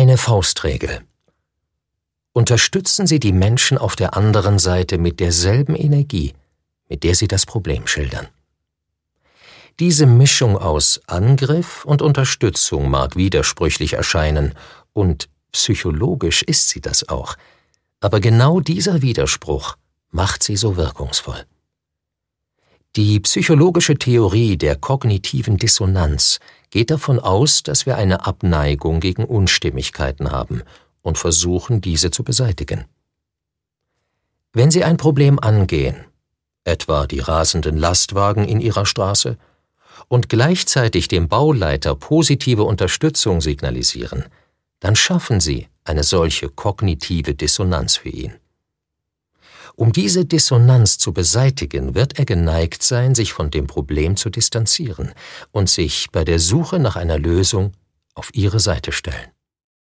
Eine Faustregel. Unterstützen Sie die Menschen auf der anderen Seite mit derselben Energie, mit der Sie das Problem schildern. Diese Mischung aus Angriff und Unterstützung mag widersprüchlich erscheinen, und psychologisch ist sie das auch, aber genau dieser Widerspruch macht sie so wirkungsvoll. Die psychologische Theorie der kognitiven Dissonanz geht davon aus, dass wir eine Abneigung gegen Unstimmigkeiten haben und versuchen, diese zu beseitigen. Wenn Sie ein Problem angehen, etwa die rasenden Lastwagen in Ihrer Straße, und gleichzeitig dem Bauleiter positive Unterstützung signalisieren, dann schaffen Sie eine solche kognitive Dissonanz für ihn. Um diese Dissonanz zu beseitigen, wird er geneigt sein, sich von dem Problem zu distanzieren und sich bei der Suche nach einer Lösung auf Ihre Seite stellen.